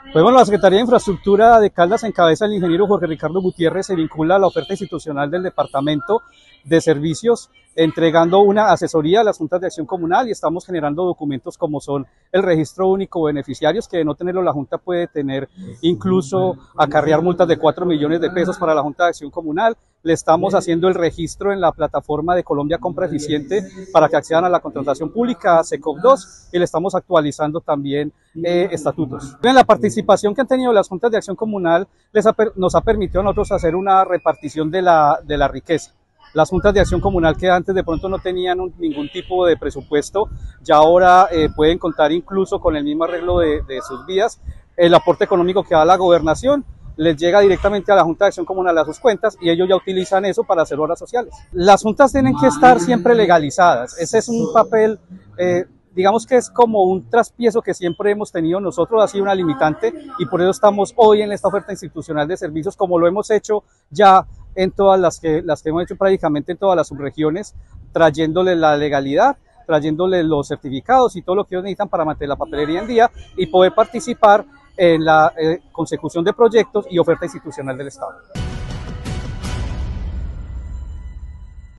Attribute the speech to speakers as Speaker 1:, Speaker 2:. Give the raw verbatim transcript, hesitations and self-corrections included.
Speaker 1: Pues bueno, la Secretaría de Infraestructura de Caldas encabeza el ingeniero Jorge Ricardo Gutiérrez, se vincula a la oferta institucional del Departamento de Servicios, entregando una asesoría a las juntas de acción comunal y estamos generando documentos como son el registro único de beneficiarios, que de no tenerlo la Junta puede tener incluso acarrear multas de cuatro millones de pesos para la Junta de Acción Comunal. Le estamos haciendo el registro en la plataforma de Colombia Compra Eficiente para que accedan a la contratación pública, SECOP dos, y le estamos actualizando también eh, estatutos. En la participación que han tenido las juntas de acción comunal les ha, nos ha permitido a nosotros hacer una repartición de la, de la riqueza. Las juntas de acción comunal que antes de pronto no tenían un, ningún tipo de presupuesto, ya ahora eh, pueden contar incluso con el mismo arreglo de, de sus vías. El aporte económico que da la gobernación les llega directamente a la Junta de Acción Comunal a sus cuentas y ellos ya utilizan eso para hacer obras sociales. Las juntas tienen que estar siempre legalizadas. Ese es un papel, eh, digamos que es como un traspiezo que siempre hemos tenido nosotros, ha sido una limitante y por eso estamos hoy en esta oferta institucional de servicios, como lo hemos hecho ya en todas las que, las que hemos hecho prácticamente en todas las subregiones, trayéndole la legalidad, trayéndole los certificados y todo lo que ellos necesitan para mantener la papelería en día y poder participar en la eh, consecución de proyectos y oferta institucional del Estado.